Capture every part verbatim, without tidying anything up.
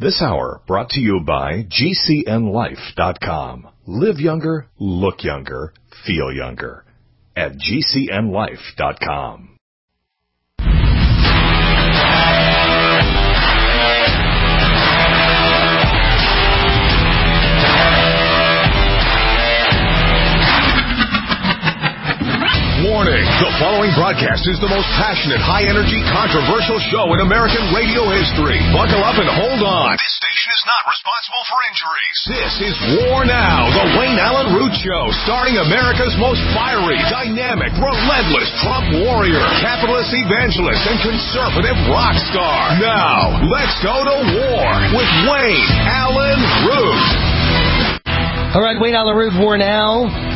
This hour brought to you by G C N life dot com. Live younger, look younger, feel younger at G C N life dot com. Warning, the following broadcast is the most passionate, high-energy, controversial show in American radio history. Buckle up and hold on. This station is not responsible for injuries. This is War Now, the Wayne Allen Root Show, starring America's most fiery, dynamic, relentless Trump warrior, capitalist evangelist, and conservative rock star. Now, let's go to war with Wayne Allen Root. All right, Wayne Allen Root, War Now.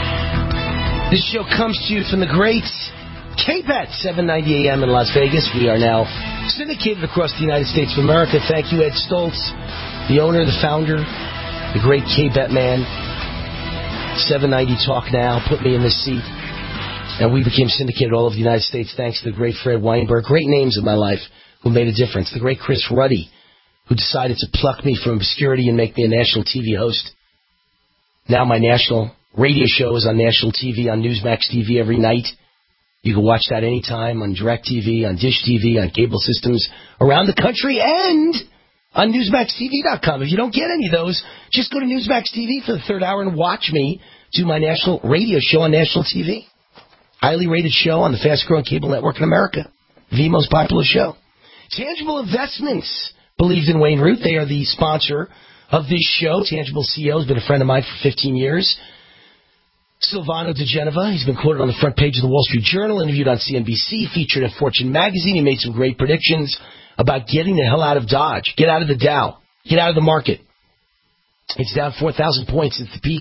This show comes to you from the great K B E T, seven ninety A M in Las Vegas. We are now syndicated across the United States of America. Thank you, Ed Stoltz, the owner, the founder, the great K B E T man. seven ninety Talk Now put me in this seat, and we became syndicated all over the United States thanks to the great Fred Weinberg. Great names in my life who made a difference. The great Chris Ruddy, who decided to pluck me from obscurity and make me a national T V host. Now my national radio show is on national T V, on Newsmax T V every night. You can watch that anytime on DirecTV, on Dish T V, on cable systems around the country, and on Newsmax T V dot com. If you don't get any of those, just go to Newsmax T V for the third hour and watch me do my national radio show on national T V. Highly rated show on the fast-growing cable network in America. The most popular show. Tangible Investments believes in Wayne Root. They are the sponsor of this show. Tangible C E O has been a friend of mine for fifteen years. Silvano De Genova, he's been quoted on the front page of the Wall Street Journal, interviewed on C N B C, featured in Fortune magazine. He made some great predictions about getting the hell out of Dodge. Get out of the Dow. Get out of the market. It's down four thousand points since the peak.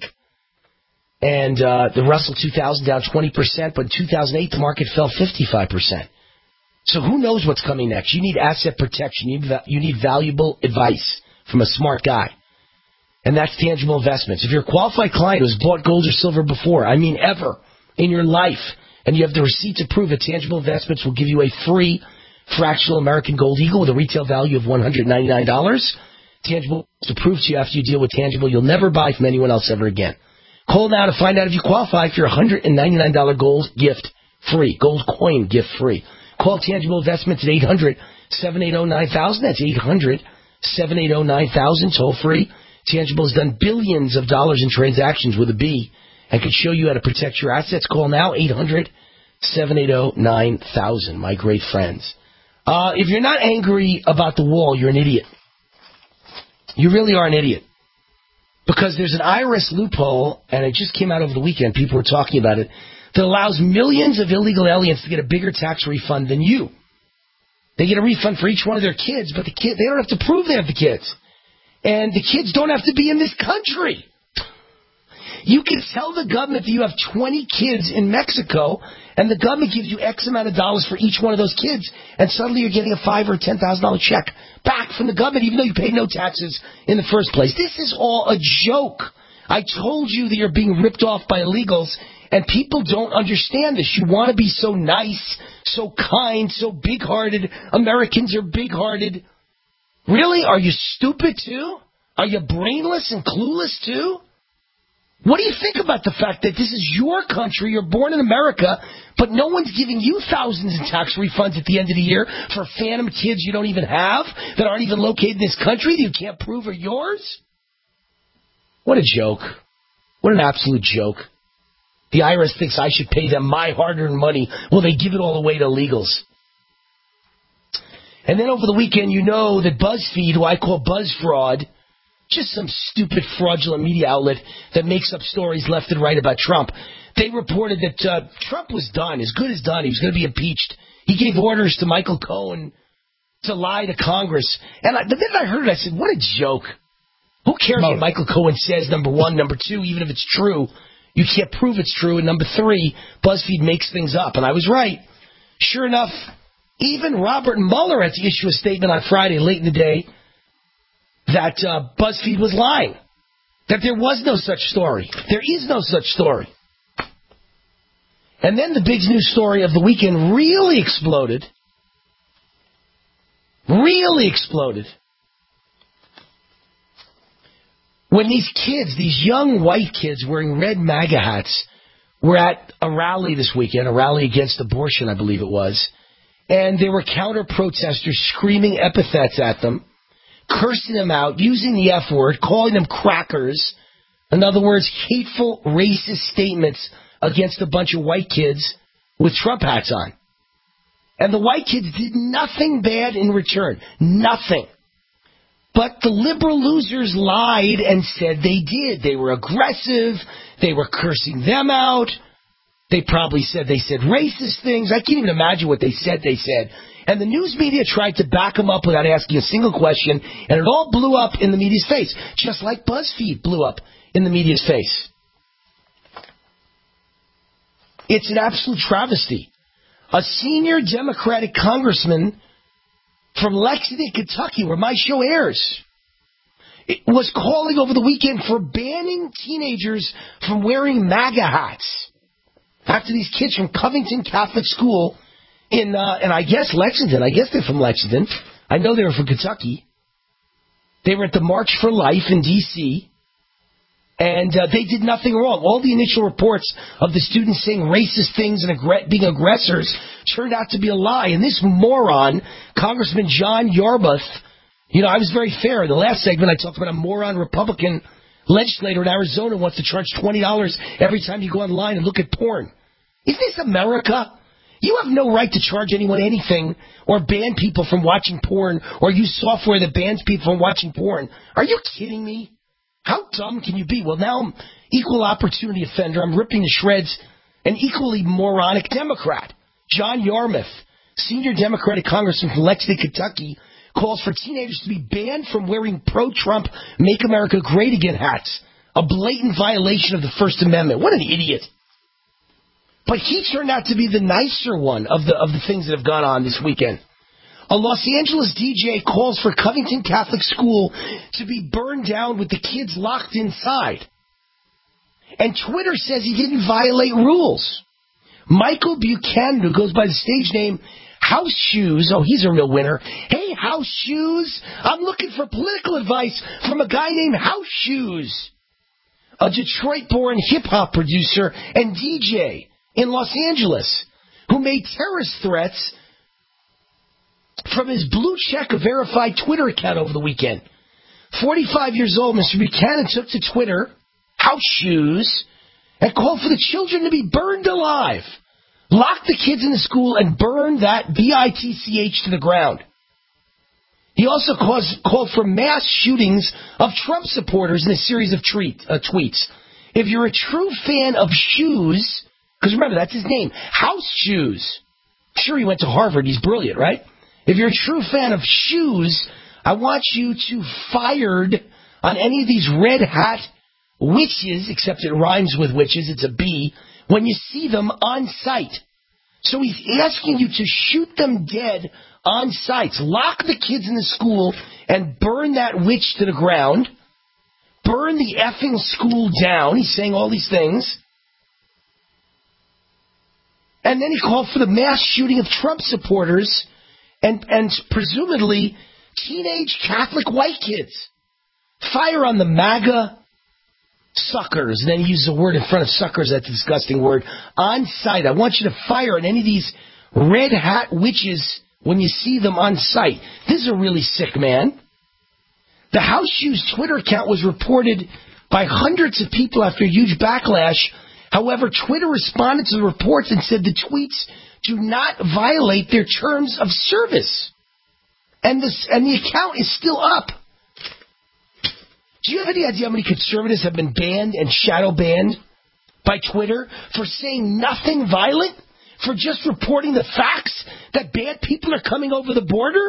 And uh, the Russell two thousand down twenty percent, but in two thousand eight the market fell fifty-five percent. So who knows what's coming next? You need asset protection. You need, you need valuable advice from a smart guy. And that's Tangible Investments. If you're a qualified client who's bought gold or silver before, I mean ever, in your life, and you have the receipt to prove it, Tangible Investments will give you a free fractional American Gold Eagle with a retail value of one hundred ninety-nine dollars. Tangible to prove to you after you deal with Tangible, you'll never buy from anyone else ever again. Call now to find out if you qualify for your one hundred ninety-nine dollars gold gift free, gold coin gift free. Call Tangible Investments at eight hundred, seven eight zero, nine thousand. That's eight hundred, seven eight zero, nine thousand, toll free. Tangible has done billions of dollars in transactions with a B and can show you how to protect your assets. Call now, eight hundred, seven eight zero, nine thousand, my great friends. Uh, if you're not angry about the wall, you're an idiot. You really are an idiot. Because there's an I R S loophole, and it just came out over the weekend, people were talking about it, that allows millions of illegal aliens to get a bigger tax refund than you. They get a refund for each one of their kids, but the kid, they don't have to prove they have the kids. And the kids don't have to be in this country. You can tell the government that you have twenty kids in Mexico, and the government gives you X amount of dollars for each one of those kids, and suddenly you're getting a five or ten thousand dollar check back from the government, even though you paid no taxes in the first place. This is all a joke. I told you that you're being ripped off by illegals, and people don't understand this. You want to be so nice, so kind, so big-hearted. Americans are big-hearted. Really? Are you stupid, too? Are you brainless and clueless, too? What do you think about the fact that this is your country, you're born in America, but no one's giving you thousands in tax refunds at the end of the year for phantom kids you don't even have, that aren't even located in this country, that you can't prove are yours? What a joke. What an absolute joke. The I R S thinks I should pay them my hard-earned money. Well, they give it all away to illegals. And then over the weekend, you know that BuzzFeed, who I call Buzz Fraud, just some stupid fraudulent media outlet that makes up stories left and right about Trump, they reported that uh, Trump was done, as good as done. He was going to be impeached. He gave orders to Michael Cohen to lie to Congress. And I, the minute I heard it, I said, what a joke. Who cares what Michael Cohen says, number one? Number two, even if it's true, you can't prove it's true. And number three, BuzzFeed makes things up. And I was right. Sure enough, even Robert Mueller had to issue a statement on Friday, late in the day, that uh, BuzzFeed was lying. That there was no such story. There is no such story. And then the big news story of the weekend really exploded. Really exploded. when these kids, these young white kids wearing red MAGA hats, were at a rally this weekend, a rally against abortion, I believe it was, and there were counter-protesters screaming epithets at them, cursing them out, using the F word, calling them crackers. In other words, hateful, racist statements against a bunch of white kids with Trump hats on. And the white kids did nothing bad in return. Nothing. But the liberal losers lied and said they did. They were aggressive. They were cursing them out. They probably said they said racist things. I can't even imagine what they said they said. And the news media tried to back them up without asking a single question, and it all blew up in the media's face, just like BuzzFeed blew up in the media's face. It's an absolute travesty. A senior Democratic congressman from Lexington, Kentucky, where my show airs, it was calling over the weekend for banning teenagers from wearing MAGA hats. After these kids from Covington Catholic School in, uh, and I guess Lexington, I guess they're from Lexington. I know they were from Kentucky. They were at the March for Life in D C, and uh, they did nothing wrong. All the initial reports of the students saying racist things and aggr- being aggressors turned out to be a lie. And this moron, Congressman John Yarmuth, you know, I was very fair. In the last segment, I talked about a moron Republican legislator in Arizona wants to charge twenty dollars every time you go online and look at porn. Is this America? You have no right to charge anyone anything or ban people from watching porn or use software that bans people from watching porn. Are you kidding me? How dumb can you be? Well, now I'm equal opportunity offender. I'm ripping to shreds an equally moronic Democrat. John Yarmuth, senior Democratic congressman from Lexington, Kentucky, calls for teenagers to be banned from wearing pro-Trump Make America Great Again hats. A blatant violation of the First Amendment. What an idiot. But he turned out to be the nicer one of the of the things that have gone on this weekend. A Los Angeles D J calls for Covington Catholic School to be burned down with the kids locked inside. And Twitter says he didn't violate rules. Michael Buchanan, who goes by the stage name House Shoes, oh, he's a real winner. Hey, House Shoes, I'm looking for political advice from a guy named House Shoes, a Detroit-born hip-hop producer and D J in Los Angeles, who made terrorist threats from his blue-check verified Twitter account over the weekend. forty-five years old, Mister Buchanan took to Twitter, House Shoes, and called for the children to be burned alive. Lock the kids in the school and burn that B I T C H to the ground. He also caused, called for mass shootings of Trump supporters in a series of treat, uh, tweets. If you're a true fan of shoes, because remember, that's his name, House Shoes. I'm sure he went to Harvard. He's brilliant, right? If you're a true fan of shoes, I want you to fired on any of these red hat witches, except it rhymes with witches, it's a B, when you see them on site. So he's asking you to shoot them dead on site. Lock the kids in the school and burn that witch to the ground. Burn the effing school down. He's saying all these things. And then he called for the mass shooting of Trump supporters and, and presumably teenage Catholic white kids. Fire on the MAGA suckers. And then he uses a word in front of suckers, that's a disgusting word. On site. I want you to fire on any of these red hat witches when you see them on site. This is a really sick man. The House Shoes Twitter account was reported by hundreds of people after a huge backlash. However, Twitter responded to the reports and said the tweets do not violate their terms of service. And, this, and the account is still up. Do you have any idea how many conservatives have been banned and shadow banned by Twitter for saying nothing violent? For just reporting the facts that bad people are coming over the border?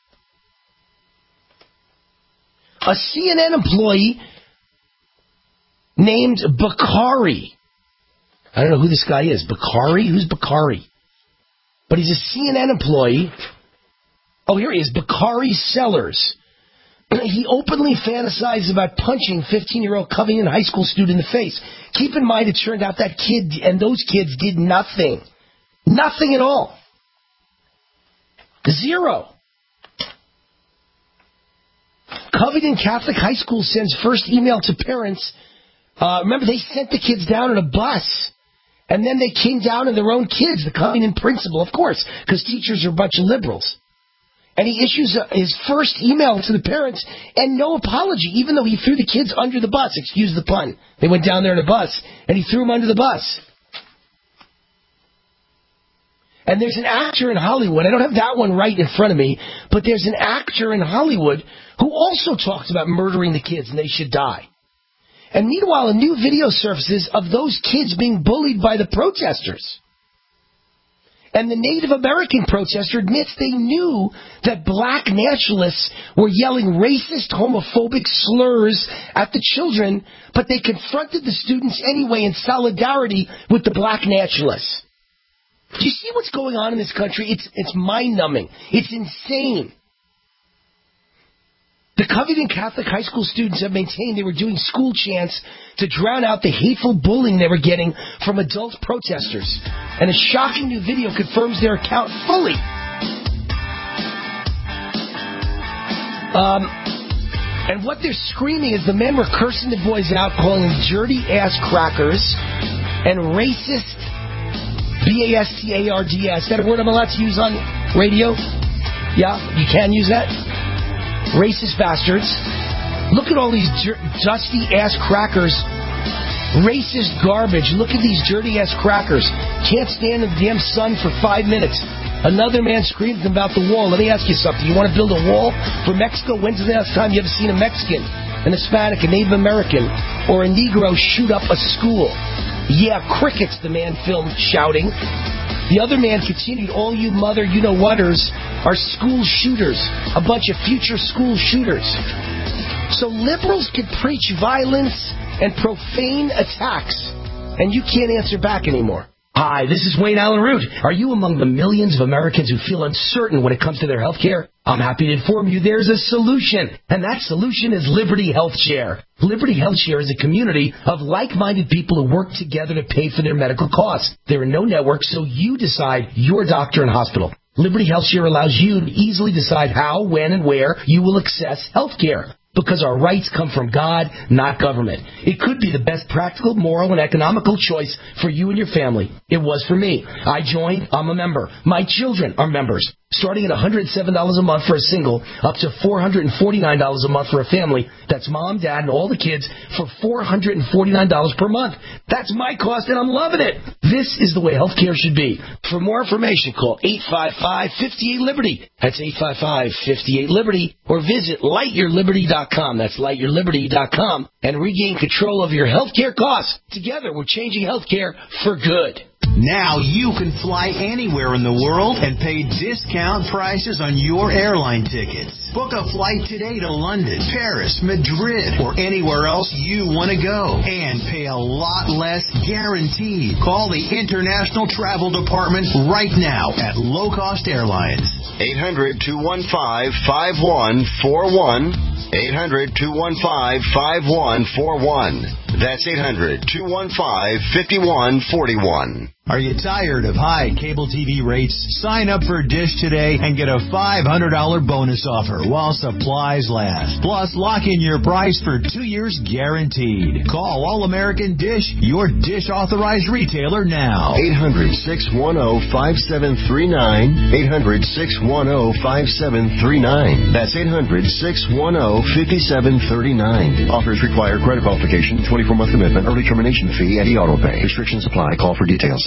A C N N employee named Bakari. I don't know who this guy is. Bakari? Who's Bakari? But he's a C N N employee. Oh, here he is. Bakari Sellers. He openly fantasized about punching fifteen-year-old Covington high school student in the face. Keep in mind, it turned out that kid and those kids did nothing. Nothing at all. Zero. Covington Catholic High School sends first email to parents. Uh, remember, they sent the kids down on a bus. And then they came down in their own kids, the Covington principal, of course, because teachers are a bunch of liberals. And he issues a, his first email to the parents, and no apology, even though he threw the kids under the bus. Excuse the pun. They went down there in a bus, and he threw them under the bus. And there's an actor in Hollywood, I don't have that one right in front of me, but there's an actor in Hollywood who also talks about murdering the kids and they should die. And meanwhile, a new video surfaces of those kids being bullied by the protesters. And the Native American protester admits they knew that black nationalists were yelling racist, homophobic slurs at the children, but they confronted the students anyway in solidarity with the black nationalists. Do you see what's going on in this country? It's, it's mind-numbing. It's insane. The Covington Catholic High School students have maintained they were doing school chants to drown out the hateful bullying they were getting from adult protesters. And a shocking new video confirms their account fully. Um, and what they're screaming is the men were cursing the boys out, calling them dirty ass crackers and racist, B A S T A R D S. Is that a word I'm allowed to use on radio? Yeah, you can use that? Racist bastards. Look at all these jer- dusty ass crackers. Racist garbage. Look at these dirty ass crackers. Can't stand in the damn sun for five minutes. Another man screamed about the wall. Let me ask you something. You want to build a wall for Mexico? When's the last time you ever seen a Mexican, an Hispanic, a Native American, or a Negro shoot up a school? Yeah, crickets, the man filmed shouting. The other man continued, all you mother you-know-whaters are school shooters, a bunch of future school shooters. So liberals can preach violence and profane attacks, and you can't answer back anymore. Hi, this is Wayne Allen Root. Are you among the millions of Americans who feel uncertain when it comes to their health care? I'm happy to inform you there's a solution, and that solution is Liberty Health Share. Liberty Health Share is a community of like-minded people who work together to pay for their medical costs. There are no networks, so you decide your doctor and hospital. Liberty Health Share allows you to easily decide how, when, and where you will access health care. Because our rights come from God, not government. It could be the best practical, moral, and economical choice for you and your family. It was for me. I joined. I'm a member. My children are members. Starting at one hundred seven dollars a month for a single, up to four hundred forty-nine dollars a month for a family. That's mom, dad, and all the kids for four hundred forty-nine dollars per month. That's my cost, and I'm loving it. This is the way healthcare should be. For more information, call eight five five, five eight, Liberty. That's eight five five, five eight, Liberty. Or visit light your liberty dot com. That's light your liberty dot com. And regain control of your healthcare costs. Together, we're changing healthcare for good. Now you can fly anywhere in the world and pay discount prices on your airline tickets. Book a flight today to London, Paris, Madrid, or anywhere else you want to go. And pay a lot less guaranteed. Call the International Travel Department right now at Low Cost Airlines. eight hundred, two one five, five one four one. eight hundred, two one five, five one four one. That's eight hundred, two one five, five one four one. Are you tired of high cable T V rates? Sign up for Dish today and get a five hundred dollars bonus offer while supplies last. Plus, lock in your price for two years guaranteed. Call All American Dish, your Dish authorized retailer now. eight hundred, six one zero, five seven three nine. eight hundred, six one zero, five seven three nine. That's eight hundred, six one zero, five seven three nine. Offers require credit qualification, twenty-four month commitment, early termination fee, and e-auto pay. Restrictions apply. Call for details.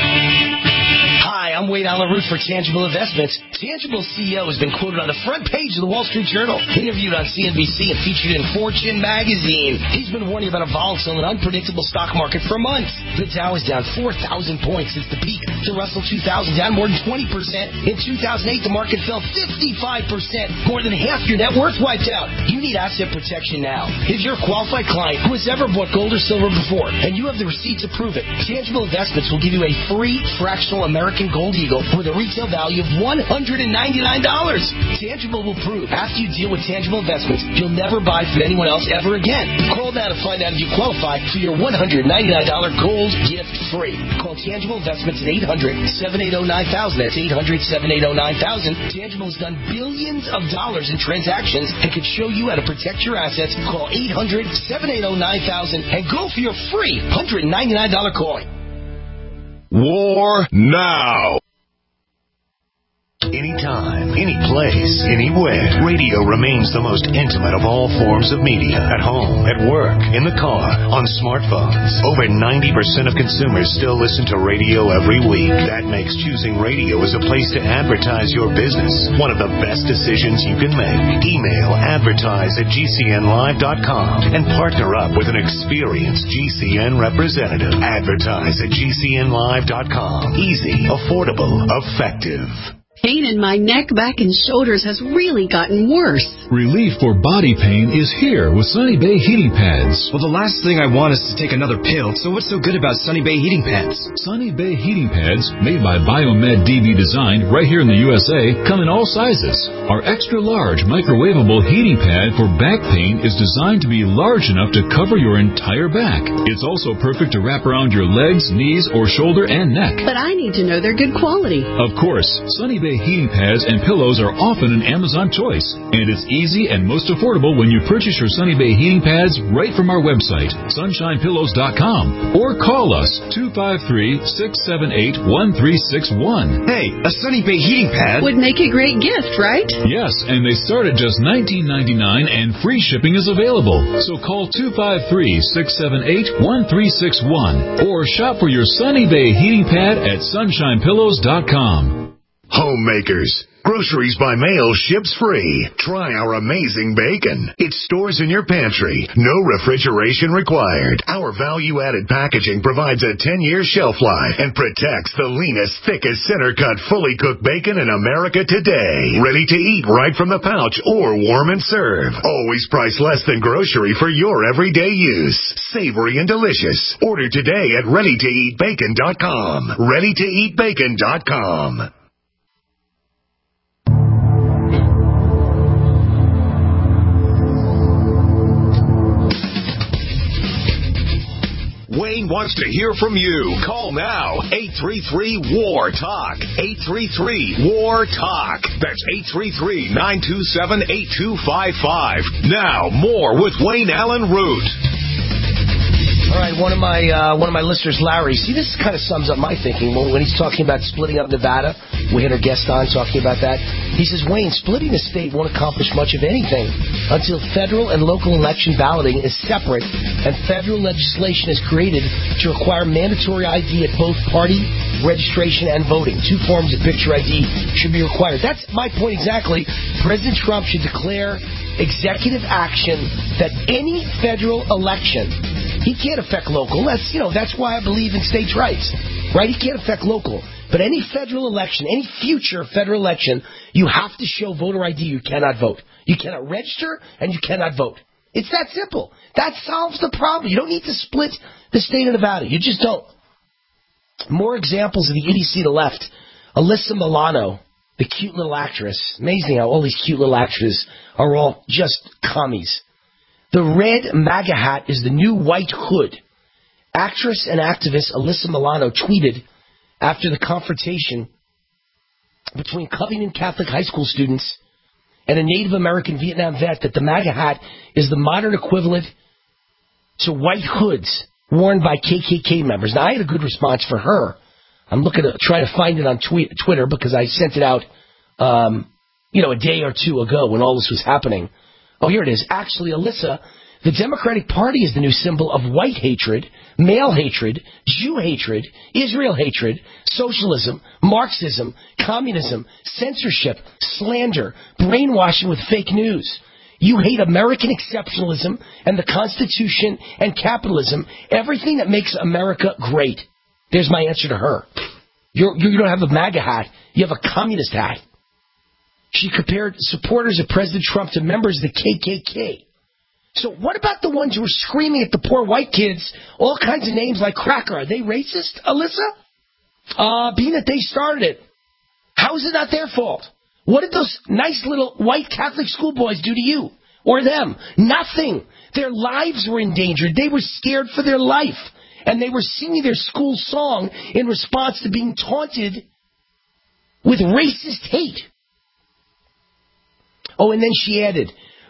Hi, I'm Wade Allen Root for Tangible Investments. Tangible C E O has been quoted on the front page of the Wall Street Journal, interviewed on C N B C, and featured in Fortune magazine. He's been warning about a volatile and unpredictable stock market for months. The Dow is down four thousand points since the peak. The Russell two thousand down more than twenty percent. In two thousand eight, the market fell fifty-five percent. More than half your net worth wiped out. You need asset protection now. If you're a qualified client who has ever bought gold or silver before, and you have the receipts to prove it, Tangible Investments will give you a free fractional American Gold Eagle with a retail value of one hundred ninety-nine dollars. Tangible will prove after you deal with Tangible Investments, you'll never buy from anyone else ever again. Call now to find out if you qualify for your one hundred ninety-nine dollars gold gift free. Call Tangible Investments at eight hundred, seven eight zero, nine thousand. That's eight hundred, seven eight zero, nine thousand. Tangible has done billions of dollars in transactions and could show you you how to protect your assets. Call eight hundred, seven eight zero, nine thousand and go for your free one hundred ninety-nine dollars coin. War now. Anytime, any place, anywhere. Radio remains the most intimate of all forms of media. At home, at work, in the car, on smartphones. Over ninety percent of consumers still listen to radio every week. That makes choosing radio as a place to advertise your business one of the best decisions you can make. Email advertise at G C N live dot com and partner up with an experienced G C N representative. Advertise at G C N live dot com. Easy, affordable, effective. Pain in my neck, back, and shoulders has really gotten worse. Relief for body pain is here with Sunny Bay Heating Pads. Well, the last thing I want is to take another pill, so what's so good about Sunny Bay Heating Pads? Sunny Bay Heating Pads, made by Biomed D B Design right here in the U S A, come in all sizes. Our extra-large microwavable heating pad for back pain is designed to be large enough to cover your entire back. It's also perfect to wrap around your legs, knees, or shoulder and neck. But I need to know they're good quality. Of course, Sunny Bay heating pads and pillows are often an Amazon choice, and it's easy and most affordable when you purchase your Sunny Bay heating pads right from our website, sunshine pillows dot com, or call us two five three, six seven eight, one three six one. Hey, a Sunny Bay heating pad would make a great gift, right? Yes, and they start at just nineteen ninety-nine dollars and free shipping is available. So call two five three, six seven eight, one three six one or shop for your Sunny Bay heating pad at sunshine pillows dot com. Homemakers. Groceries by mail ships free. Try our amazing bacon. It stores in your pantry. No refrigeration required. Our value-added packaging provides a ten-year shelf life and protects the leanest, thickest, center-cut, fully cooked bacon in America today. Ready to eat right from the pouch or warm and serve. Always priced less than grocery for your everyday use. Savory and delicious. Order today at ready to eat bacon dot com. ready to eat bacon dot com. Wayne wants to hear from you. Call now. eight three three, W A R, TALK. eight three three, W A R, TALK. That's eight three three, nine two seven, eight two five five. Now, more with Wayne Allen Root. All right, one of my uh, one of my listeners, Larry. See, this kind of sums up my thinking when, when he's talking about splitting up Nevada. We had our guest on talking about that. He says, Wayne, splitting the state won't accomplish much of anything until federal and local election balloting is separate and federal legislation is created to require mandatory I D at both party registration and voting. Two forms of picture I D should be required. That's my point exactly. President Trump should declare executive action that any federal election, he can't affect local. That's, you know, that's why I believe in states' rights, right? He can't affect local. But any federal election, any future federal election, you have to show voter I D. You cannot vote. You cannot register, and you cannot vote. It's that simple. That solves the problem. You don't need to split the state of Nevada. You just don't. More examples of the idiocy to the left. Alyssa Milano, the cute little actress. Amazing how all these cute little actresses are all just commies. The red MAGA hat is the new white hood. Actress and activist Alyssa Milano tweeted after the confrontation between Covington Catholic high school students and a Native American Vietnam vet that the MAGA hat is the modern equivalent to white hoods worn by K K K members. Now, I had a good response for her. I'm looking to try to find it on tweet, Twitter because I sent it out, um, you know, a day or two ago when all this was happening. Oh, here it is. Actually, Alyssa, the Democratic Party is the new symbol of white hatred, male hatred, Jew hatred, Israel hatred, socialism, Marxism, communism, censorship, slander, brainwashing with fake news. You hate American exceptionalism and the Constitution and capitalism, everything that makes America great. There's my answer to her. You're, you don't have a MAGA hat. You have a communist hat. She compared supporters of President Trump to members of the K K K. So what about the ones who were screaming at the poor white kids all kinds of names like cracker? Are they racist, Alyssa? Uh, being that they started it. How is it not their fault? What did those nice little white Catholic schoolboys do to you or them? Nothing. Their lives were endangered. They were scared for their life. And they were singing their school song in response to being taunted with racist hate. Oh, and then she added,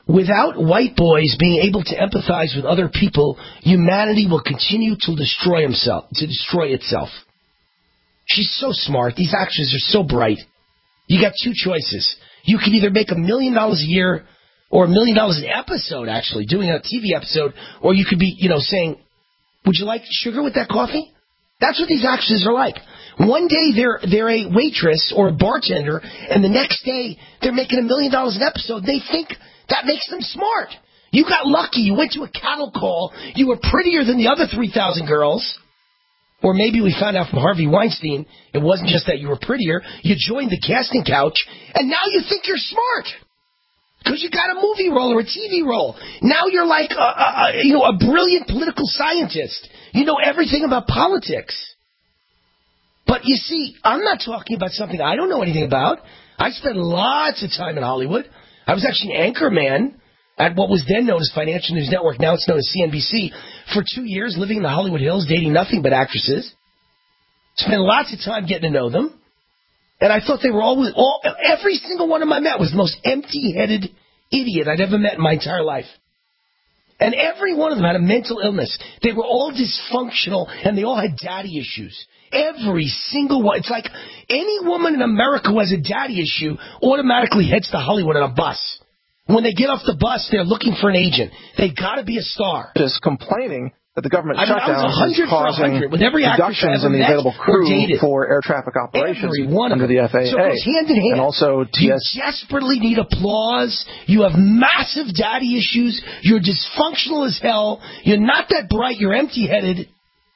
Without white boys being able to empathize with other people, humanity will continue to destroy himself, to destroy itself. She's so smart. These actors are so bright. You got two choices. You can either make a million dollars a year or a million dollars an episode, actually, doing a T V episode, or you could be, you know, saying, would you like sugar with that coffee? That's what these actresses are like. One day they're they're a waitress or a bartender, and the next day they're making a million dollars an episode. They think that makes them smart. You got lucky. You went to a cattle call. You were prettier than the other three thousand girls. Or maybe we found out from Harvey Weinstein it wasn't just that you were prettier. You joined the casting couch, and now you think you're smart. Because you got a movie role or a T V role. Now you're like a, a, a, you know, a brilliant political scientist. You know everything about politics. But you see, I'm not talking about something I don't know anything about. I spent lots of time in Hollywood. I was actually an anchor man at what was then known as Financial News Network. Now it's known as C N B C. For two years, living in the Hollywood Hills, dating nothing but actresses. Spent lots of time getting to know them. And I thought they were always, all, every single one of them I met was the most empty-headed idiot I'd ever met in my entire life. And every one of them had a mental illness. They were all dysfunctional, and they all had daddy issues. Every single one. It's like any woman in America who has a daddy issue automatically heads to Hollywood on a bus. When they get off the bus, they're looking for an agent. They got to be a star. Just complaining that the government I mean, shutdown is causing with every reductions in the available crew for air traffic operations under the F A A. So it goes hand in hand. And also T S. You desperately need applause. You have massive daddy issues. You're dysfunctional as hell. You're not that bright. You're empty-headed.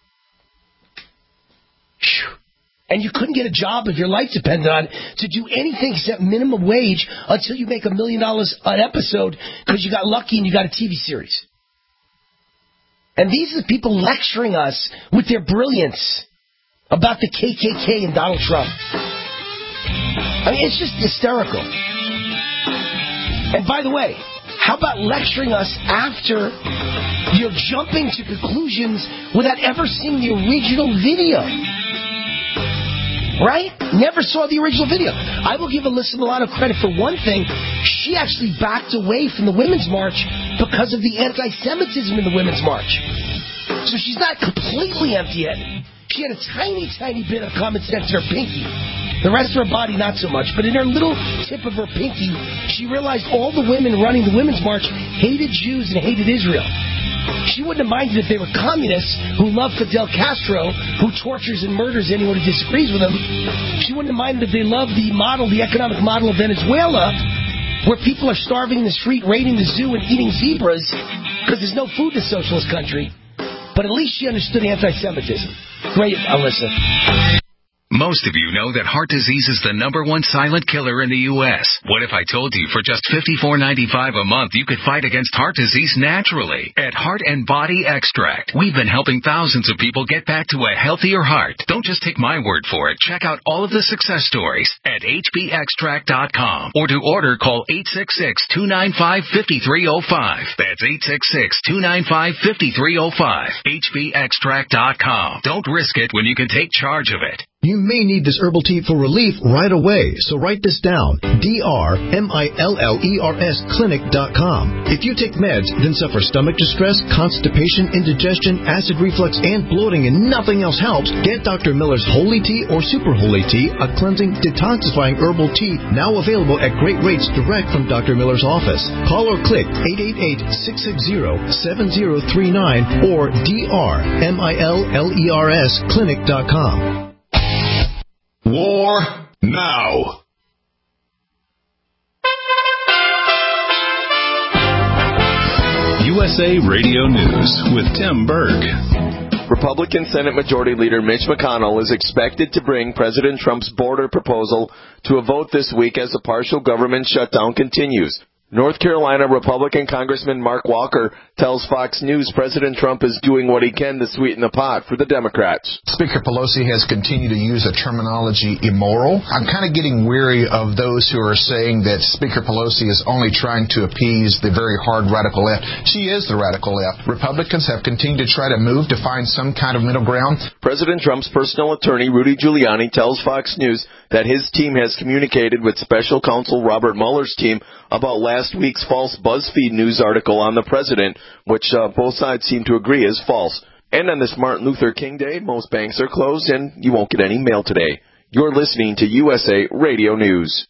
And you couldn't get a job if your life depended on to do anything except minimum wage until you make a million dollars an episode because you got lucky and you got a T V series. And these are the people lecturing us with their brilliance about the K K K and Donald Trump. I mean, it's just hysterical. And by the way, how about lecturing us after you're jumping to conclusions without ever seeing the original video? Right? Never saw the original video. I will give Alyssa Milano credit for one thing. She actually backed away from the Women's March because of the anti-Semitism in the Women's March. So she's not completely empty-headed. She had a tiny, tiny bit of common sense in her pinky. The rest of her body, not so much. But in her little tip of her pinky, she realized all the women running the Women's March hated Jews and hated Israel. She wouldn't have minded if they were communists who love Fidel Castro, who tortures and murders anyone who disagrees with him. She wouldn't have minded if they loved the model, the economic model of Venezuela, where people are starving in the street, raiding the zoo, and eating zebras because there's no food in a socialist country. But at least she understood anti-Semitism. Great, Alyssa. Most of you know that heart disease is the number one silent killer in the U S What if I told you for just fifty-four ninety-five a month you could fight against heart disease naturally? At Heart and Body Extract, we've been helping thousands of people get back to a healthier heart. Don't just take my word for it. Check out all of the success stories at H B extract dot com. Or to order, call eight six six, two nine five, five three zero five. That's eight six six, two nine five, five three zero five. H B extract dot com. Don't risk it when you can take charge of it. You may need this herbal tea for relief right away, so write this down. D R M I L L E R S clinic dot com. If you take meds, then suffer stomach distress, constipation, indigestion, acid reflux, and bloating, and nothing else helps, get Doctor Miller's Holy Tea or Super Holy Tea, a cleansing, detoxifying herbal tea, now available at great rates direct from Doctor Miller's office. Call or click eight eight eight, six six zero, seven zero three nine or D R M I L L E R S clinic dot com. War now. U S A Radio News with Tim Berg. Republican Senate Majority Leader Mitch McConnell is expected to bring President Trump's border proposal to a vote this week as the partial government shutdown continues. North Carolina Republican Congressman Mark Walker tells Fox News President Trump is doing what he can to sweeten the pot for the Democrats. Speaker Pelosi has continued to use the terminology immoral. I'm kind of getting weary of those who are saying that Speaker Pelosi is only trying to appease the very hard radical left. She is the radical left. Republicans have continued to try to move to find some kind of middle ground. President Trump's personal attorney, Rudy Giuliani, tells Fox News that his team has communicated with special counsel Robert Mueller's team about last last week's false BuzzFeed News article on the president, which uh, both sides seem to agree is false. And on this Martin Luther King Day, most banks are closed and you won't get any mail today. You're listening to U S A Radio News.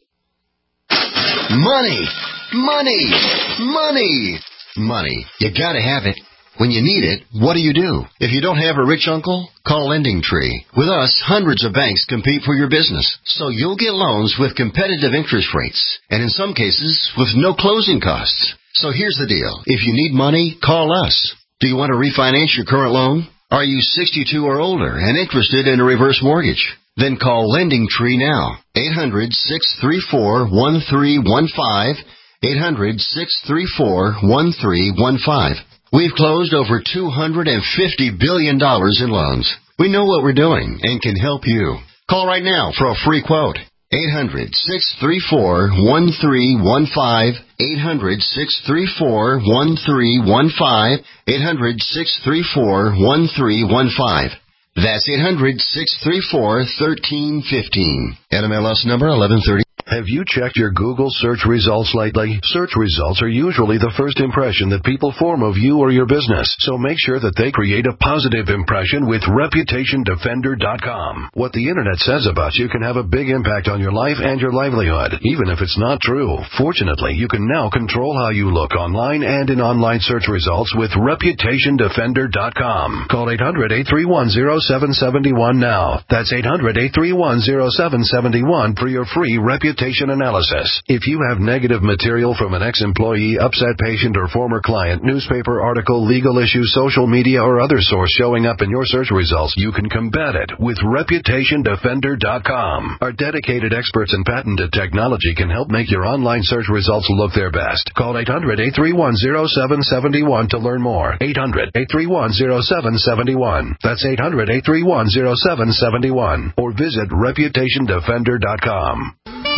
Money, money, money, money. You gotta have it. When you need it, what do you do? If you don't have a rich uncle, call LendingTree. With us, hundreds of banks compete for your business, so you'll get loans with competitive interest rates, and in some cases, with no closing costs. So here's the deal. If you need money, call us. Do you want to refinance your current loan? Are you sixty-two or older and interested in a reverse mortgage? Then call LendingTree now. eight hundred, six three four, one three one five. eight hundred, six three four, one three one five. We've closed over two hundred fifty billion dollars in loans. We know what we're doing and can help you. Call right now for a free quote. eight hundred, six three four, one three one five. eight hundred, six three four, one three one five. eight hundred, six three four, one three one five. That's eight hundred, six three four, one three one five. N M L S number eleven thirty. Have you checked your Google search results lately? Search results are usually the first impression that people form of you or your business, so make sure that they create a positive impression with Reputation Defender dot com. What the Internet says about you can have a big impact on your life and your livelihood, even if it's not true. Fortunately, you can now control how you look online and in online search results with Reputation Defender dot com. Call eight hundred, eight three one, zero seven seven one now. That's eight hundred, eight three one, zero seven seven one for your free Reputation analysis. If you have negative material from an ex-employee, upset patient, or former client, newspaper article, legal issue, social media, or other source showing up in your search results, you can combat it with Reputation Defender dot com. Our dedicated experts in patented technology can help make your online search results look their best. Call eight hundred, eight three one, zero seven seven one to learn more. eight hundred, eight three one, zero seven seven one. That's eight hundred, eight three one, zero seven seven one. Or visit Reputation Defender dot com.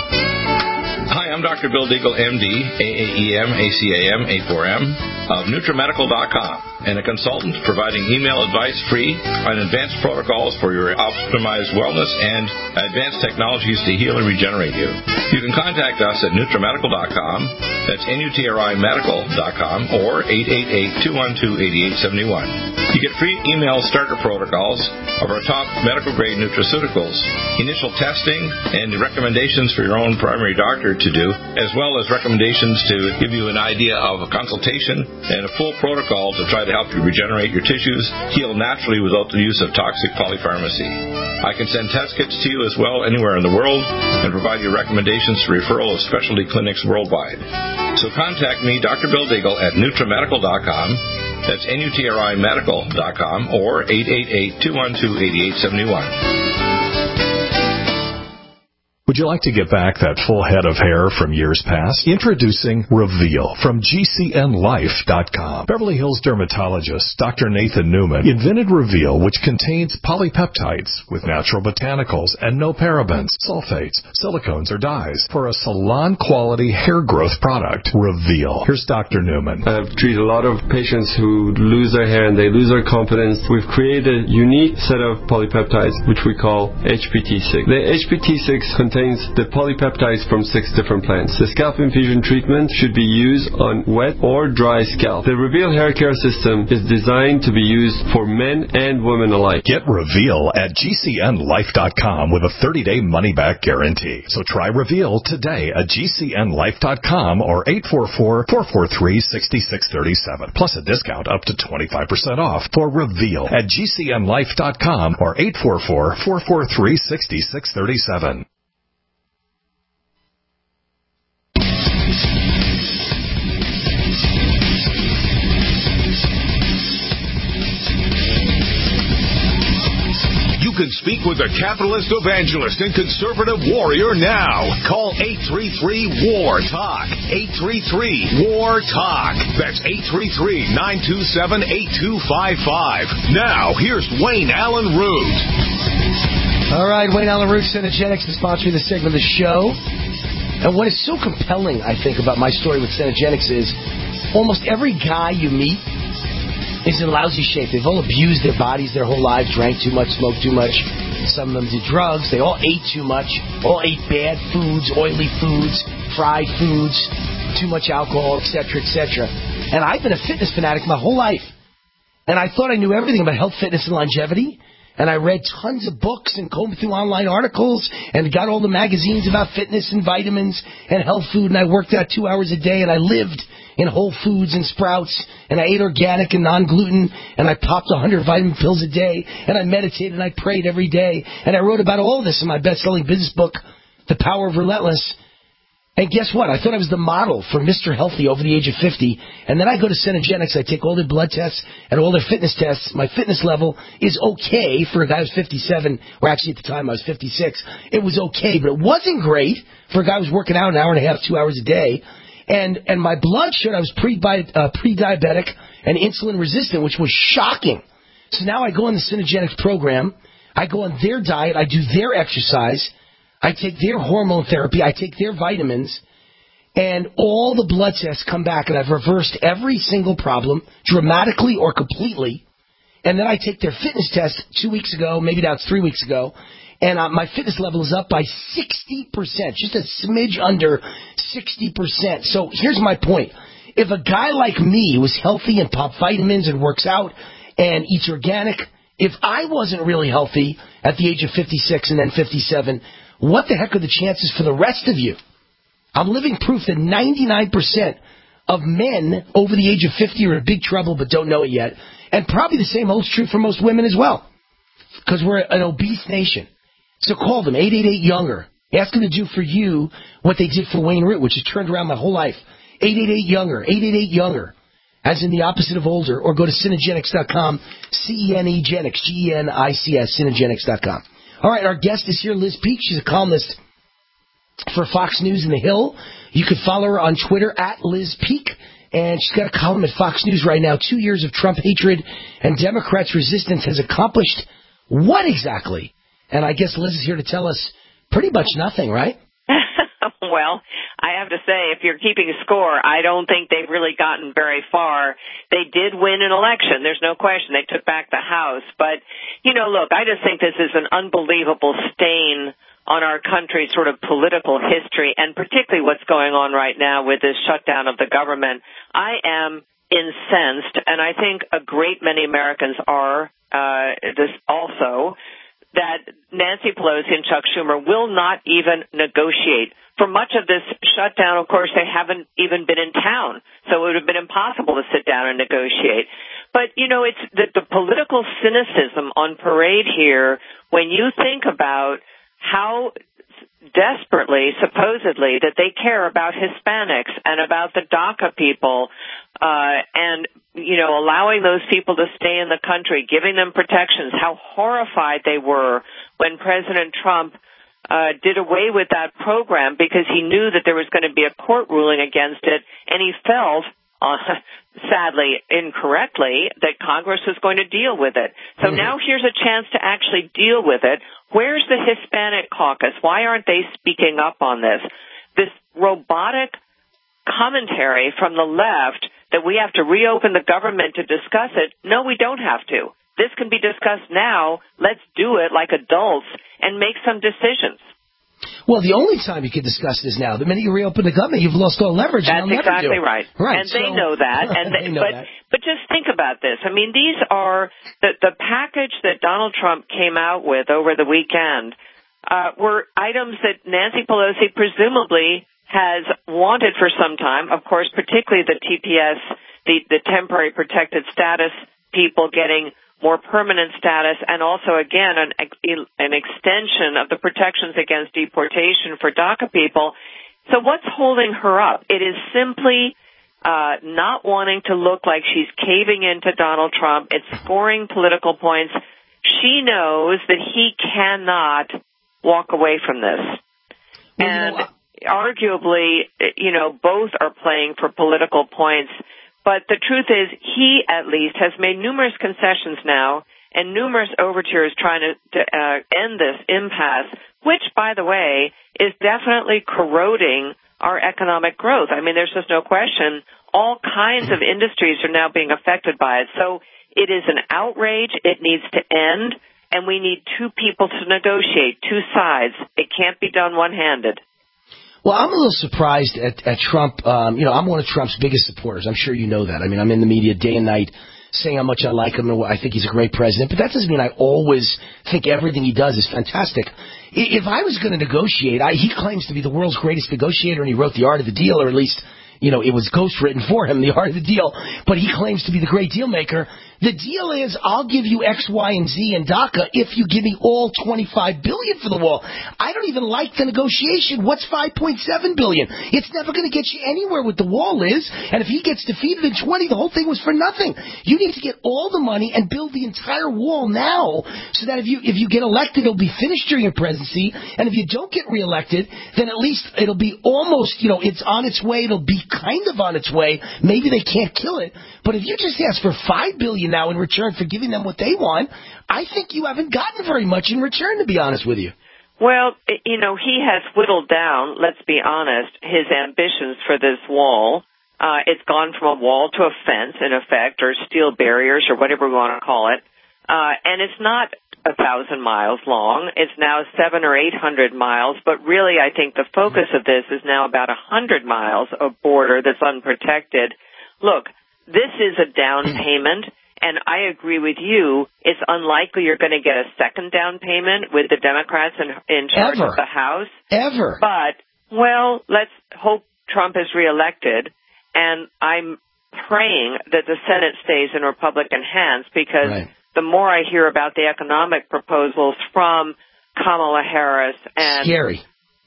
Hi, I'm Doctor Bill Deagle, M D, A A E M, A C A M, A four M, of NutriMedical dot com, and a consultant providing email advice free on advanced protocols for your optimized wellness and advanced technologies to heal and regenerate you. You can contact us at NutriMedical dot com, that's N U T R I Medical dot com, or eight eight eight, two one two, eight eight seven one. You get free email starter protocols of our top medical-grade nutraceuticals, initial testing, and recommendations for your own primary doctor to do, as well as recommendations to give you an idea of a consultation and a full protocol to try to help you regenerate your tissues, heal naturally without the use of toxic polypharmacy. I can send test kits to you as well anywhere in the world and provide you recommendations for referral of specialty clinics worldwide. So contact me, Doctor Bill Deagle, at NutriMedical dot com. That's N U T R I Medical dot com, or eight eight eight, two one two, eight eight seven one. Would you like to get back that full head of hair from years past? Introducing Reveal from G C N Life dot com. Beverly Hills dermatologist Doctor Nathan Newman invented Reveal, which contains polypeptides with natural botanicals and no parabens, sulfates, silicones, or dyes for a salon-quality hair growth product. Reveal. Here's Doctor Newman. I've treated a lot of patients who lose their hair and they lose their confidence. We've created a unique set of polypeptides, which we call H P T six. The H P T six contains contains the polypeptides from six different plants. The scalp infusion treatment should be used on wet or dry scalp. The Reveal hair care system is designed to be used for men and women alike. Get Reveal at G C N Life dot com with a thirty-day money-back guarantee. So try Reveal today at G C N Life dot com or eight four four, four four three, six six three seven. Plus a discount up to twenty-five percent off for Reveal at G C N Life dot com or eight four four, four four three, six six three seven. You can speak with a capitalist evangelist and conservative warrior now. Call eight three three, W A R, TALK. eight three three, W A R, TALK. That's eight three three, nine two seven, eight two five five. Now, here's Wayne Allen Root. All right, Wayne Allen Root, Cenegenics, is sponsoring this segment of the show. And what is so compelling, I think, about my story with Cenegenics is almost every guy you meet is in lousy shape. They've all abused their bodies their whole lives, drank too much, smoked too much. Some of them did drugs. They all ate too much, all ate bad foods, oily foods, fried foods. too much alcohol, et cetera, et cetera. And I've been a fitness fanatic my whole life. And I thought I knew everything about health, fitness, and longevity. And I read tons of books and combed through online articles and got all the magazines about fitness and vitamins and health food. And I worked out two hours a day, and I lived in Whole Foods and Sprouts, and I ate organic and non-gluten, and I popped one hundred vitamin pills a day, and I meditated and I prayed every day. And I wrote about all of this in my best-selling business book, The Power of Relentless. And guess what? I thought I was the model for Mister Healthy over the age of fifty. And then I go to Cenogenics. I take all their blood tests and all their fitness tests. My fitness level is okay for a guy who's fifty-seven, or actually at the time I was fifty-six. It was okay, but it wasn't great for a guy who was working out an hour and a half, two hours a day. And and my blood showed I was pre uh, pre-diabetic and insulin resistant, which was shocking. So now I go on the Cenogenics program. I go on their diet. I do their exercise. I take their hormone therapy, I take their vitamins, and all the blood tests come back, and I've reversed every single problem dramatically or completely. And then I take their fitness test two weeks ago, maybe now it's three weeks ago, and uh, my fitness level is up by sixty percent, just a smidge under sixty percent. So here's my point. If a guy like me was healthy and pops vitamins and works out and eats organic, if I wasn't really healthy at the age of fifty-six and then fifty-seven, what the heck are the chances for the rest of you? I'm living proof that ninety-nine percent of men over the age of fifty are in big trouble but don't know it yet. And probably the same holds true for most women as well, because we're an obese nation. So call them, eight eight eight, younger. Ask them to do for you what they did for Wayne Root, which has turned around my whole life. eight eight eight, younger. eight eight eight, younger. As in the opposite of older. Or go to Cenogenics dot com, C E N E Genics, G E N I C S, Cenogenics dot com. All right, our guest is here, Liz Peek. She's a columnist for Fox News and The Hill. You can follow her on Twitter at Liz Peek. And she's got a column at Fox News right now. Two years of Trump hatred and Democrats' resistance has accomplished what exactly? And I guess Liz is here to tell us pretty much nothing, right? Well, I have to say, if you're keeping score, I don't think they've really gotten very far. They did win an election. There's no question. They took back the House. But, you know, look, I just think this is an unbelievable stain on our country's sort of political history, and particularly what's going on right now with this shutdown of the government. I am incensed, and I think a great many Americans are uh, this also, that Nancy Pelosi and Chuck Schumer will not even negotiate. For much of this shutdown, of course, they haven't even been in town, so it would have been impossible to sit down and negotiate. But, you know, it's the, the political cynicism on parade here when you think about how desperately, supposedly, that they care about Hispanics and about the DACA people uh, and, you know, allowing those people to stay in the country, giving them protections, how horrified they were when President Trump Uh, did away with that program because he knew that there was going to be a court ruling against it, and he felt, uh, sadly, incorrectly, that Congress was going to deal with it. So mm-hmm. now here's a chance to actually deal with it. Where's the Hispanic caucus? Why aren't they speaking up on this? This robotic commentary from the left that we have to reopen the government to discuss it. No, we don't have to. This can be discussed now. Let's do it like adults and make some decisions. Well, the only time you can discuss this now, the minute you reopen the government, you've lost all leverage. That's and never exactly do it. right. Right. And so, they know that. And they, they know but, that. But just think about this. I mean, these are the, the package that Donald Trump came out with over the weekend uh, were items that Nancy Pelosi presumably has wanted for some time. Of course, particularly the T P S, the, the temporary protected status people getting more permanent status, and also, again, an, an extension of the protections against deportation for DACA people. So what's holding her up? It is simply uh, not wanting to look like she's caving into Donald Trump. It's scoring political points. She knows that he cannot walk away from this. Well, and you know, arguably, you know, both are playing for political points. But the truth is, he, at least, has made numerous concessions now and numerous overtures trying to, to uh, end this impasse, which, by the way, is definitely corroding our economic growth. I mean, there's just no question. All kinds of industries are now being affected by it. So it is an outrage. It needs to end, and we need two people to negotiate, two sides. It can't be done one-handed. Well, I'm a little surprised at, at Trump. Um, you know, I'm one of Trump's biggest supporters. I'm sure you know that. I mean, I'm in the media day and night saying how much I like him and I think he's a great president. But that doesn't mean I always think everything he does is fantastic. If I was going to negotiate, I, he claims to be the world's greatest negotiator, and he wrote The Art of the Deal, or at least, you know, it was ghostwritten for him, The Art of the Deal. But he claims to be the great deal maker. The deal is, I'll give you X, Y, and Z in DACA if you give me all twenty-five billion dollars for the wall. I don't even like the negotiation. What's five point seven billion dollars? It's never going to get you anywhere with the wall, Liz. And if he gets defeated in twenty, the whole thing was for nothing. You need to get all the money and build the entire wall now, so that if you if you get elected, it'll be finished during your presidency. And if you don't get reelected, then at least it'll be almost, you know, it's on its way. It'll be kind of on its way. Maybe they can't kill it. But if you just ask for five billion dollars now in return for giving them what they want, I think you haven't gotten very much in return, to be honest with you. Well, you know, he has whittled down, let's be honest, his ambitions for this wall. Uh, it's gone from a wall to a fence, in effect, or steel barriers, or whatever we want to call it. Uh, and it's not a thousand miles long. It's now seven or eight hundred miles. But really, I think the focus of this is now about a hundred miles of border that's unprotected. Look, this is a down payment. And I agree with you, it's unlikely you're going to get a second down payment with the Democrats in, in charge Ever. of the House. Ever. But, well, let's hope Trump is reelected. And I'm praying that the Senate stays in Republican hands, because right. the more I hear about the economic proposals from Kamala Harris and... Scary.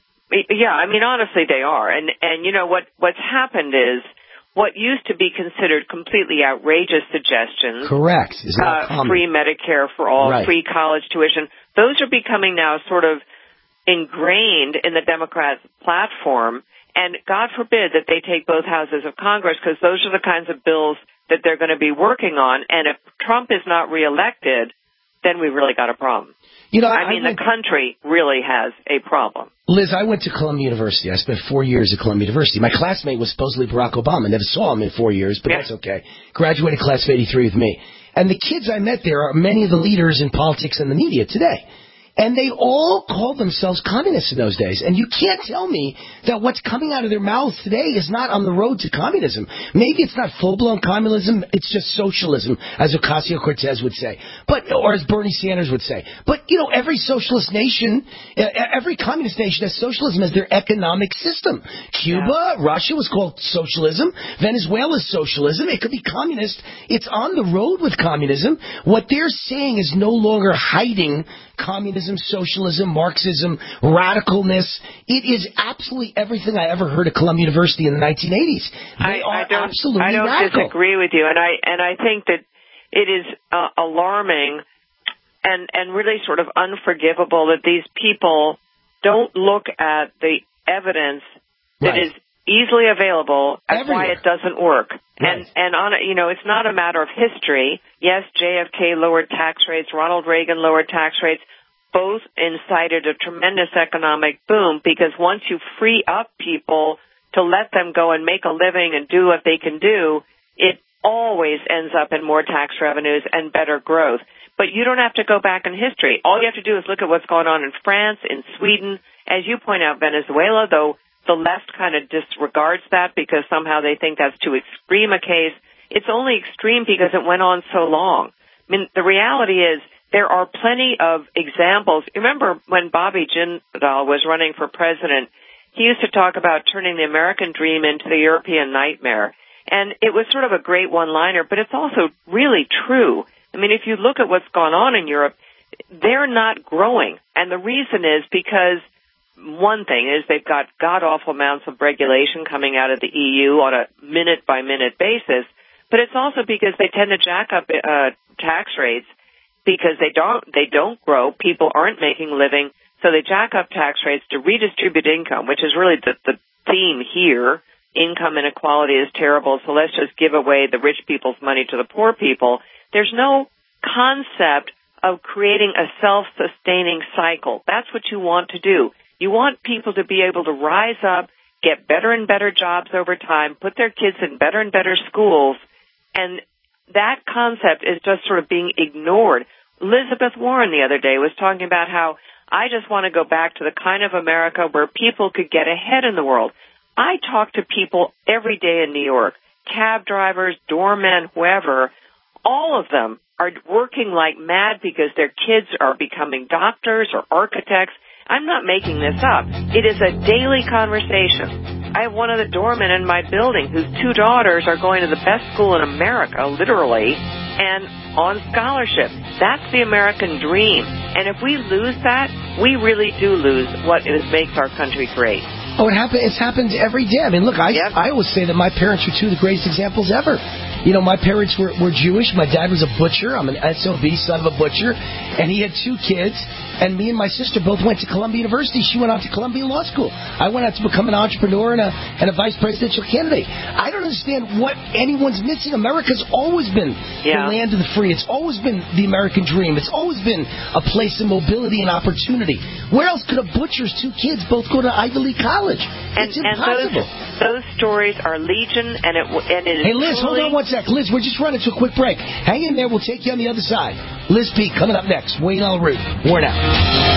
Yeah, I mean, honestly, they are. And, and you know, what what's happened is, what used to be considered completely outrageous suggestions, correct, is uh, free Medicare for all, right. free college tuition, those are becoming now sort of ingrained in the Democrats' platform. And God forbid that they take both houses of Congress, because those are the kinds of bills that they're going to be working on. And if Trump is not reelected, then we really got a problem. You know, I, I mean, went, the country really has a problem. Liz, I went to Columbia University. I spent four years at Columbia University. My classmate was supposedly Barack Obama. Never saw him in four years, but yeah. that's okay. Graduated class of eighty-three with me. And the kids I met there are many of the leaders in politics and the media today. And they all called themselves communists in those days. And you can't tell me that what's coming out of their mouths today is not on the road to communism. Maybe it's not full-blown communism, it's just socialism, as Ocasio-Cortez would say, but or as Bernie Sanders would say. But, you know, every socialist nation, every communist nation has socialism as their economic system. Cuba, yeah. Russia was called socialism. Venezuela is socialism. It could be communist. It's on the road with communism. What they're saying is no longer hiding communism, socialism, Marxism, radicalness. It is absolutely everything I ever heard at Columbia University in the nineteen eighties. They I, are I don't, absolutely I don't radical. disagree with you, and I and I think that it is uh, alarming and and really sort of unforgivable that these people don't look at the evidence that right. is easily available as Everywhere. why it doesn't work. Right. And and on you know, it's not a matter of history. Yes, J F K lowered tax rates, Ronald Reagan lowered tax rates. Both incited a tremendous economic boom, because once you free up people to let them go and make a living and do what they can do, it always ends up in more tax revenues and better growth. But you don't have to go back in history. All you have to do is look at what's going on in France, in Sweden. As you point out, Venezuela, though the left kind of disregards that because somehow they think that's too extreme a case. It's only extreme because it went on so long. I mean, the reality is, there are plenty of examples. Remember when Bobby Jindal was running for president, he used to talk about turning the American dream into the European nightmare. And it was sort of a great one-liner, but it's also really true. I mean, if you look at what's gone on in Europe, they're not growing. And the reason is because one thing is they've got god-awful amounts of regulation coming out of the E U on a minute-by-minute basis, but it's also because they tend to jack up uh, tax rates. Because they don't, they don't grow, people aren't making a living, so they jack up tax rates to redistribute income, which is really the, the theme here. Income inequality is terrible, so let's just give away the rich people's money to the poor people. There's no concept of creating a self-sustaining cycle. That's what you want to do. You want people to be able to rise up, get better and better jobs over time, put their kids in better and better schools, and that concept is just sort of being ignored. Elizabeth Warren the other day was talking about how I just want to go back to the kind of America where people could get ahead in the world. I talk to people every day in New York, cab drivers, doormen, whoever. All of them are working like mad because their kids are becoming doctors or architects. I'm not making this up. It is a daily conversation. I have one of the doormen in my building whose two daughters are going to the best school in America, literally, and on scholarship. That's the American dream. And if we lose that, we really do lose what is, makes our country great. Oh, it happen, it's happened every day. I mean, look, I, yep. I always say that my parents were two of the greatest examples ever. You know, my parents were, were Jewish. My dad was a butcher. I'm an S O B, son of a butcher. And he had two kids. And me and my sister both went to Columbia University. She went out to Columbia Law School. I went out to become an entrepreneur and a, and a vice presidential candidate. I don't understand what anyone's missing. America's always been yeah. the land of the free. It's always been the American dream. It's always been a place of mobility and opportunity. Where else could a butcher's two kids both go to Ivy League college? And, it's and impossible. those, those stories are legion, and it, and it is Hey, Liz, truly... hold on one sec. Liz, we're just running to a quick break. Hang in there. We'll take you on the other side. Liz P. coming up next. Wayne Allyn Root. We're out.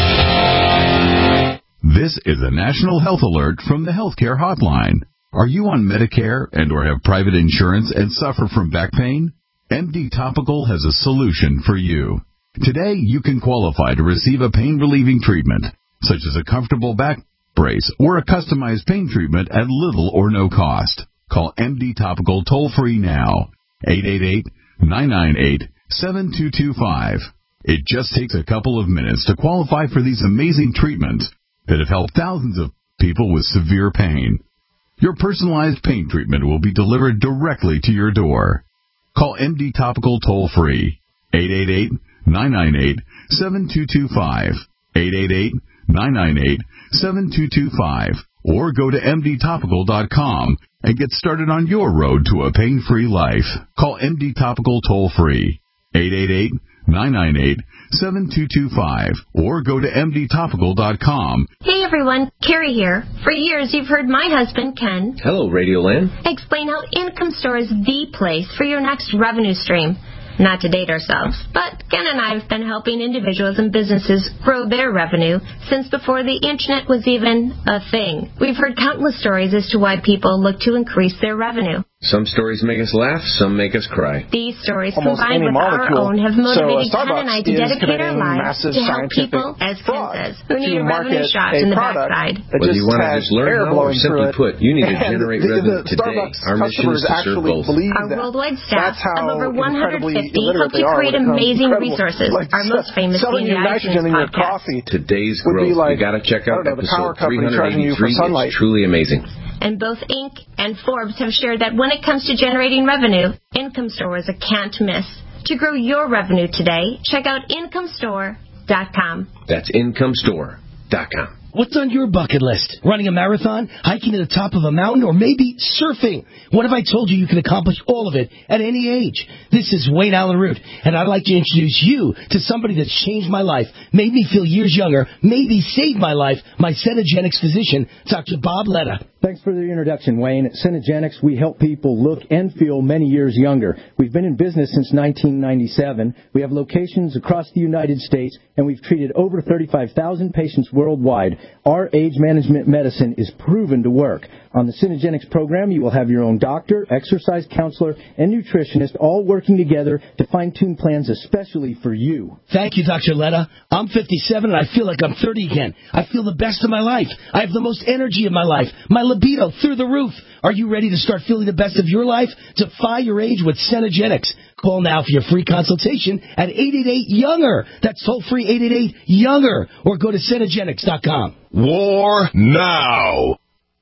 This is a national health alert from the Healthcare Hotline. Are you on Medicare and or have private insurance and suffer from back pain? M D Topical has a solution for you. Today, you can qualify to receive a pain-relieving treatment, such as a comfortable back brace or a customized pain treatment at little or no cost. Call M D Topical toll-free now, eight eight eight, nine nine eight, seven two two five. It just takes a couple of minutes to qualify for these amazing treatments that have helped thousands of people with severe pain. Your personalized pain treatment will be delivered directly to your door. Call M D Topical toll-free, eight eight eight, nine nine eight, seven two two five, eight eight eight, nine nine eight, seven two two five, or go to M D topical dot com and get started on your road to a pain-free life. Call M D Topical toll-free, eight eight eight, nine nine eight, seven two two five, or go to M D topical dot com. Hey everyone, Carrie here. For years you've heard my husband, Ken. Hello, Radioland. Explain how Income Store is the place for your next revenue stream. Not to date ourselves, but Ken and I have been helping individuals and businesses grow their revenue since before the internet was even a thing. We've heard countless stories as to why people look to increase their revenue. Some stories make us laugh, some make us cry. These stories, Almost combined with molecule. our own, have motivated so Ken and I to dedicate our lives to help people, as Ken says, who need a revenue shot in the backside. Whether you want to just learn how, or simply put, you need to generate the, revenue the today. Our mission is to serve both. Our worldwide staff of over one hundred fifty help you create amazing resources. Like our most famous being the iTunes podcast. Today's growth, like, you got to check out know, episode three eighty-three. It's truly amazing. And both Inc and Forbes have shared that when it comes to generating revenue, Income Store is a can't miss. To grow your revenue today, check out income store dot com. That's income store dot com. What's on your bucket list? Running a marathon, hiking to the top of a mountain, or maybe surfing? What if I told you you could accomplish all of it at any age? This is Wayne Allyn Root, and I'd like to introduce you to somebody that's changed my life, made me feel years younger, maybe saved my life, my Cenegenics physician, Doctor Bob Letta. Thanks for the introduction, Wayne. At Cenegenics, we help people look and feel many years younger. We've been in business since nineteen ninety-seven. We have locations across the United States, and we've treated over thirty-five thousand patients worldwide. Our age management medicine is proven to work. On the Cenegenics program, you will have your own doctor, exercise counselor, and nutritionist all working together to fine-tune plans especially for you. Thank you, Doctor Letta. I'm fifty-seven, and I feel like I'm thirty again. I feel the best of my life. I have the most energy of my life. My libido through the roof. Are you ready to start feeling the best of your life? Defy your age with Cenegenics. Call now for your free consultation at eight eight eight, younger. That's toll-free eight eight eight, younger. Or go to Cenegenics dot com. War now.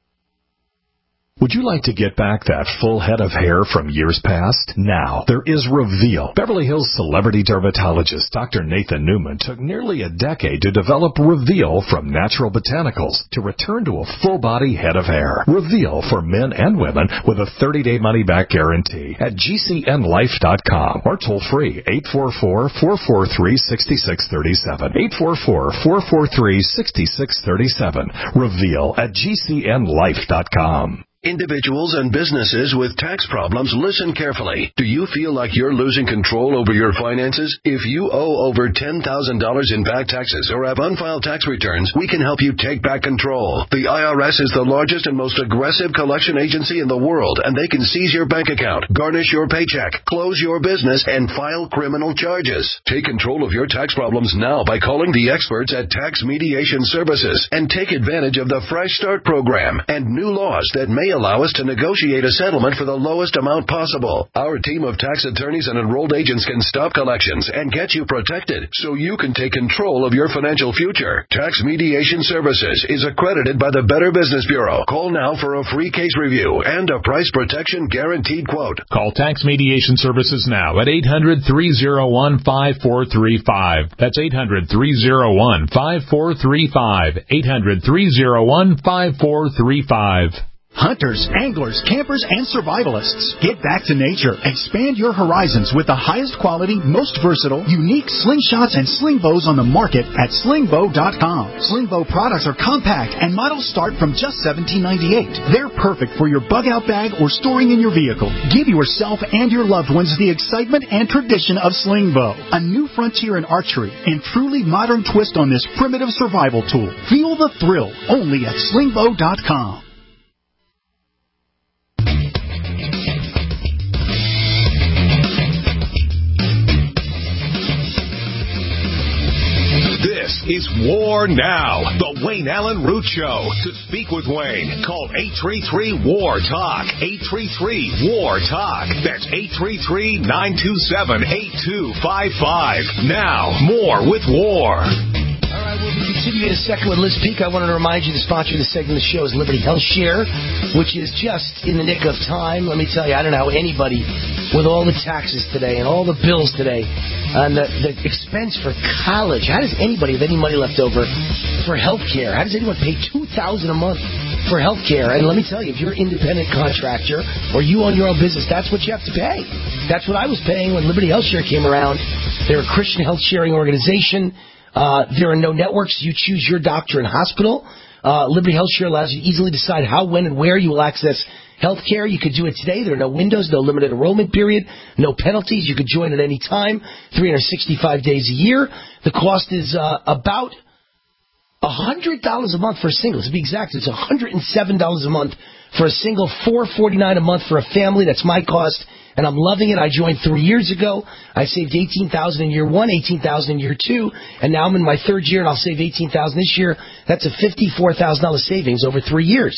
Would you like to get back that full head of hair from years past? Now, there is Reveal. Beverly Hills celebrity dermatologist Doctor Nathan Newman took nearly a decade to develop Reveal from natural botanicals to return to a full-body head of hair. Reveal for men and women with a thirty-day money-back guarantee at G C N life dot com or toll-free eight four four, four four three, six six three seven. eight four four, four four three, six six three seven. Reveal at G C N life dot com. Individuals and businesses with tax problems, listen carefully. Do you feel like you're losing control over your finances? If you owe over ten thousand dollars in back taxes or have unfiled tax returns, we can help you take back control. The I R S is the largest and most aggressive collection agency in the world, and they can seize your bank account, garnish your paycheck, close your business, and file criminal charges. Take control of your tax problems now by calling the experts at Tax Mediation Services and take advantage of the Fresh Start program and new laws that may allow us to negotiate a settlement for the lowest amount possible. Our team of tax attorneys and enrolled agents can stop collections and get you protected so you can take control of your financial future. Tax Mediation Services is accredited by the Better Business Bureau. Call now for a free case review and a price protection guaranteed quote. Call Tax Mediation Services now at eight hundred, three oh one, five four three five. That's eight hundred, three oh one, five four three five. eight hundred, three oh one, five four three five. Hunters, anglers, campers, and survivalists. Get back to nature. Expand your horizons with the highest quality, most versatile, unique slingshots and sling bows on the market at sling bow dot com. Sling bow products are compact and models start from just seventeen ninety-eight. They're perfect for your bug-out bag or storing in your vehicle. Give yourself and your loved ones the excitement and tradition of sling bow. A new frontier in archery and truly modern twist on this primitive survival tool. Feel the thrill only at sling bow dot com. This is War Now, the Wayne Allen Root Show. To speak with Wayne, call eight three three, W A R, TALK, eight three three, W A R, TALK. That's eight three three, nine two seven, eight two five five. Now, more with War. All right, we'll be continuing in a second with Liz Peek. I wanted to remind you the sponsor of this segment of the show is Liberty Health Share, which is just in the nick of time. Let me tell you, I don't know how anybody, with all the taxes today and all the bills today, and the, the expense for college, how does anybody have any money left over for health care? How does anyone pay two thousand dollars a month for health care? And let me tell you, if you're an independent contractor or you own your own business, that's what you have to pay. That's what I was paying when Liberty Health Share came around. They're a Christian health sharing organization. Uh, there are no networks. You choose your doctor and hospital. Uh, Liberty Health Share allows you to easily decide how, when, and where you will access health care. You could do it today. There are no windows, no limited enrollment period, no penalties. You could join at any time, three hundred sixty-five days a year. The cost is uh, about one hundred dollars a month for a single. To be exact, it's one hundred seven dollars a month for a single, four hundred forty-nine dollars a month for a family. That's my cost. And I'm loving it. I joined three years ago. I saved eighteen thousand dollars in year one, eighteen thousand dollars in year two, and now I'm in my third year, and I'll save eighteen thousand dollars this year. That's a fifty-four thousand dollars savings over three years.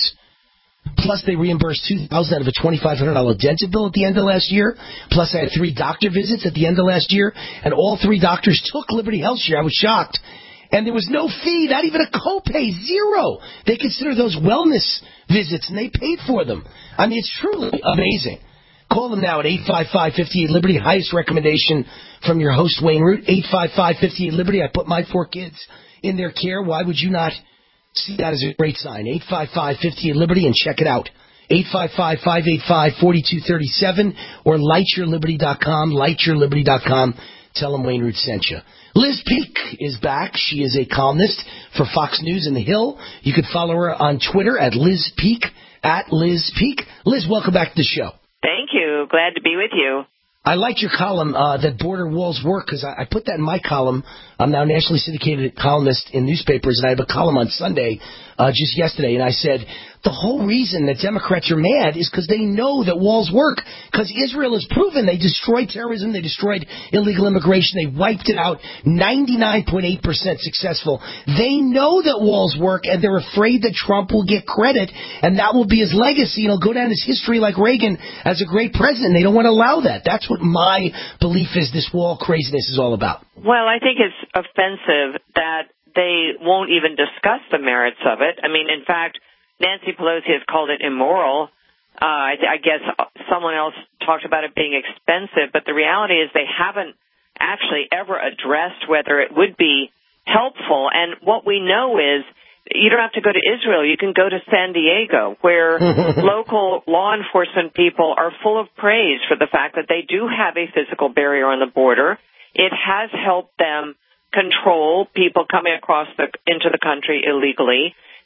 Plus, they reimbursed two thousand dollars out of a twenty-five hundred dollars dental bill at the end of last year. Plus, I had three doctor visits at the end of last year, and all three doctors took Liberty Health Share. I was shocked. And there was no fee, not even a copay, zero. They consider those wellness visits, and they paid for them. I mean, it's truly amazing. Call them now at eight five five, five eight, Liberty. Highest recommendation from your host, Wayne Root. eight five five, five eight, Liberty. I put my four kids in their care. Why would you not see that as a great sign? eight five five, five eight, Liberty, and check it out. eight five five, five eight five, four two three seven or light your liberty dot com, light your liberty dot com. Tell them Wayne Root sent you. Liz Peek is back. She is a columnist for Fox News and The Hill. You can follow her on Twitter at Liz Peek, at Liz Peek. Liz, welcome back to the show. Thank you. Glad to be with you. I liked your column uh, that border walls work because I, I put that in my column. I'm now a nationally syndicated columnist in newspapers, and I have a column on Sunday, uh, just yesterday, and I said the whole reason that Democrats are mad is because they know that walls work, because Israel has proven they destroyed terrorism, they destroyed illegal immigration, they wiped it out, ninety-nine point eight percent successful. They know that walls work, and they're afraid that Trump will get credit, and that will be his legacy, and he'll go down his history like Reagan as a great president. They don't want to allow that. That's what my belief is this wall craziness is all about. Well, I think it's offensive that they won't even discuss the merits of it. I mean, in fact, Nancy Pelosi has called it immoral. Uh, I, I guess someone else talked about it being expensive, but the reality is they haven't actually ever addressed whether it would be helpful. And what we know is you don't have to go to Israel. You can go to San Diego, where local law enforcement people are full of praise for the fact that they do have a physical barrier on the border. It has helped them control people coming across the into the country illegally.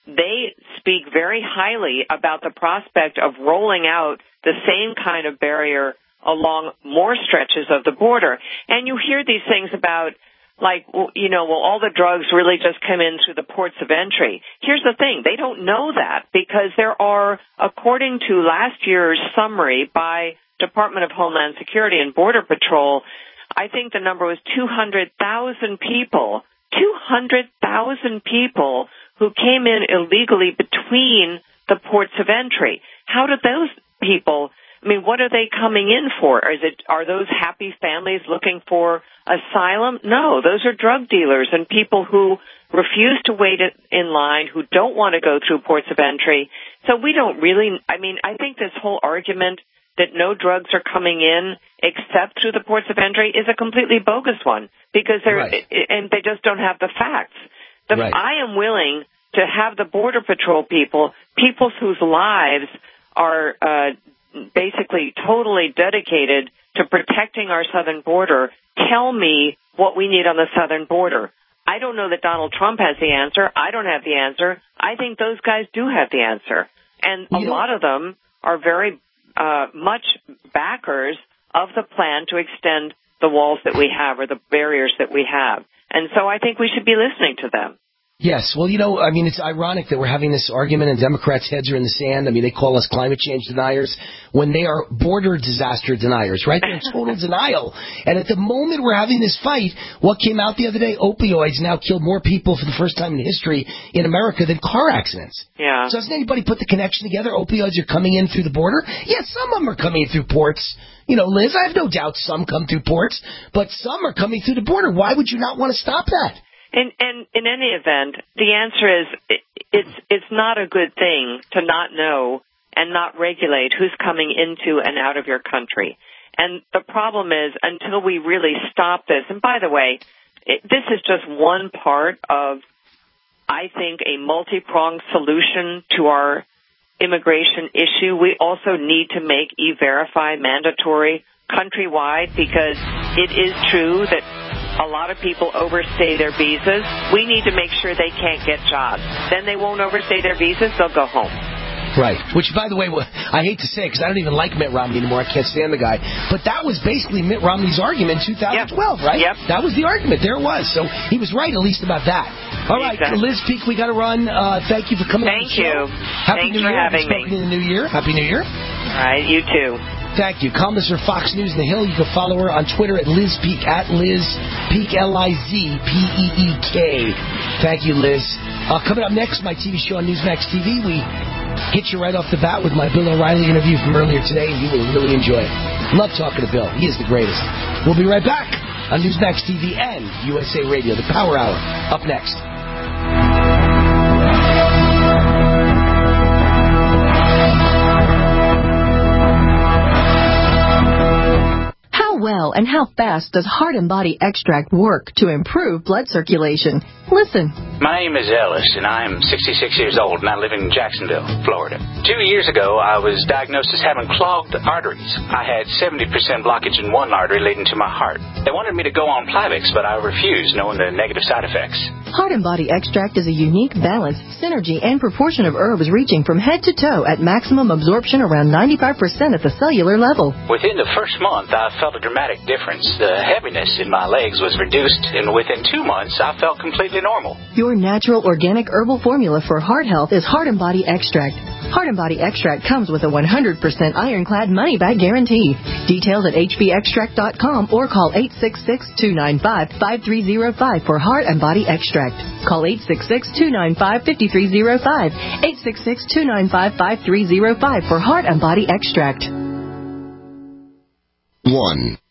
they speak very highly about the prospect of rolling out the same kind of barrier along more stretches of the border. And you hear these things about, like, you know, well, all the drugs really just come in through the ports of entry. Here's the thing. They don't know that because there are, according to last year's summary by Department of Homeland Security and Border Patrol, I think the number was two hundred thousand people, two hundred thousand people who came in illegally between the ports of entry. How did those people, I mean, what are they coming in for? Is it, are those happy families looking for asylum? No, those are drug dealers and people who refuse to wait in line, who don't want to go through ports of entry. So we don't really, I mean, I think this whole argument that no drugs are coming in except through the ports of entry is a completely bogus one because they're, right. and they just don't have the facts. The, right. I am willing to have the Border Patrol people, people whose lives are uh, basically totally dedicated to protecting our southern border, tell me what we need on the southern border. I don't know that Donald Trump has the answer. I don't have the answer. I think those guys do have the answer. And a you lot know, of them are very uh, much backers of the plan to extend the walls that we have or the barriers that we have. And so I think we should be listening to them. Yes. Well, you know, I mean, it's ironic that we're having this argument and Democrats' heads are in the sand. I mean, they call us climate change deniers when they are border disaster deniers, right? They're in total denial. And at the moment we're having this fight, what came out the other day, opioids now kill more people for the first time in history in America than car accidents. Yeah. So doesn't anybody put the connection together? Opioids are coming in through the border? Yes, some of them are coming through ports. You know, Liz, I have no doubt some come through ports, but some are coming through the border. Why would you not want to stop that? And, and in any event, the answer is it, it's it's not a good thing to not know and not regulate who's coming into and out of your country. And the problem is until we really stop this, and by the way, it, this is just one part of, I think, a multi-pronged solution to our immigration issue. We also need to make E-Verify mandatory countrywide because it is true that a lot of people overstay their visas. We need to make sure they can't get jobs. Then they won't overstay their visas. They'll go home. Right. Which, by the way, I hate to say it because I don't even like Mitt Romney anymore. I can't stand the guy. But that was basically Mitt Romney's argument in two thousand twelve, yep. right? Yep. That was the argument. There it was. So he was right, at least about that. All right, exactly. Liz Peek, we got to run. Uh, thank you for coming thank on the show. You. Happy Thanks New for Year. having me. In the New Year. Happy New Year. All right, you too. Thank you. Columnist for Fox News in the Hill. You can follow her on Twitter at Liz Peek, at Liz Peek, L I Z P E E K. Thank you, Liz. Uh, coming up next, my T V show on Newsmax T V, we hit you right off the bat with my Bill O'Reilly interview from earlier today, and you will really enjoy it. Love talking to Bill. He is the greatest. We'll be right back on Newsmax T V and U S A Radio, the Power Hour. Up next. How well and how fast does Heart and Body Extract work to improve blood circulation? Listen. My name is Ellis, and I'm sixty-six years old, and I live in Jacksonville, Florida. Two years ago, I was diagnosed as having clogged arteries. I had seventy percent blockage in one artery leading to my heart. They wanted me to go on Plavix, but I refused, knowing the negative side effects. Heart and Body Extract is a unique balance, synergy, and proportion of herbs reaching from head to toe at maximum absorption around ninety-five percent at the cellular level. Within the first month, I felt a dramatic difference. The heaviness in my legs was reduced, and within two months, I felt completely normal. Your natural organic herbal formula for heart health is Heart and Body Extract. Heart and Body Extract comes with a one hundred percent ironclad money-back guarantee. Details at h b extract dot com or call eight six six, two nine five, five three zero five for Heart and Body Extract. Call eight six six, two nine five, five three zero five, eight six six, two nine five, five three zero five for Heart and Body Extract. One.